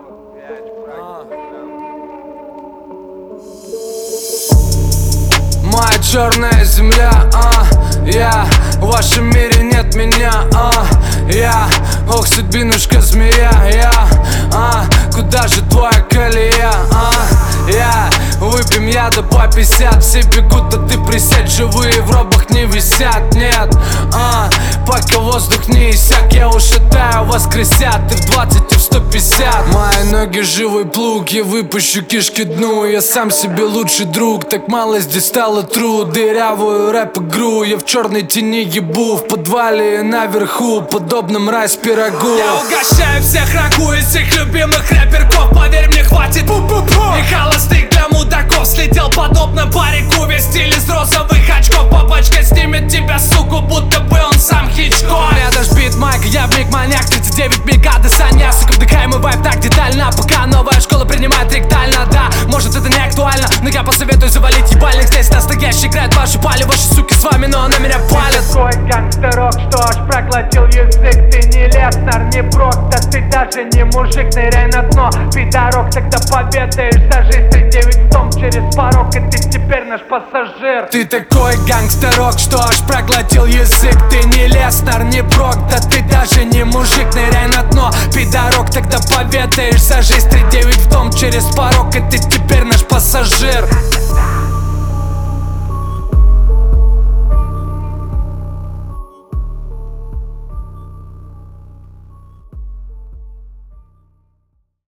Моя черная земля, я в вашем мире нет меня, я, ох, судьбинушка змея, я, куда же твоя колея, я, выпьем яда по 50, все бегут, а ты присядь, живые в робах не висят, нет, пока воздух не иссяк, я ушатаю, воскресят, ты в 20 и в 150. Мои ноги живой плуг, я выпущу кишки дну, я сам себе лучший друг, так мало здесь стало труд, дырявую рэп-игру, я в черной тени ебу, в подвале и наверху, подобно мразь пирогу. Я угощаю всех рагу из всех любимых рэперков, поверь мне, хватит и холостых для мудаков, слетел подобно парику, весь стиль из розовых очков, папочка снимет тебя, суку, будто бы он сам Хичкок. Я даже бит майк, я в миг маньяк, 39 мегады саньясик, вдыхаем и вайб так детально, пока новая школа принимает ректально, да, может это не актуально, но я посоветую завалить ебальник, здесь настоящий играет ваши пали, ваши суки с вами, но на меня палят. Такой гангстерок, что аж проглотил язык, ты не Леснар, не Брок, да ты даже не мужик, ныряй на дно, пидорок, тогда поведаешь за жизнь, 39 в том через порог, и ты теперь наш пассажир. Ты такой гангстерок, что аж проглотил язык, ты не Леснар, не Брок, да ты даже не мужик, ныряй на дно, пидорок, тогда поведаешь за жизнь, 39 в том через порог, и ты теперь наш пассажир.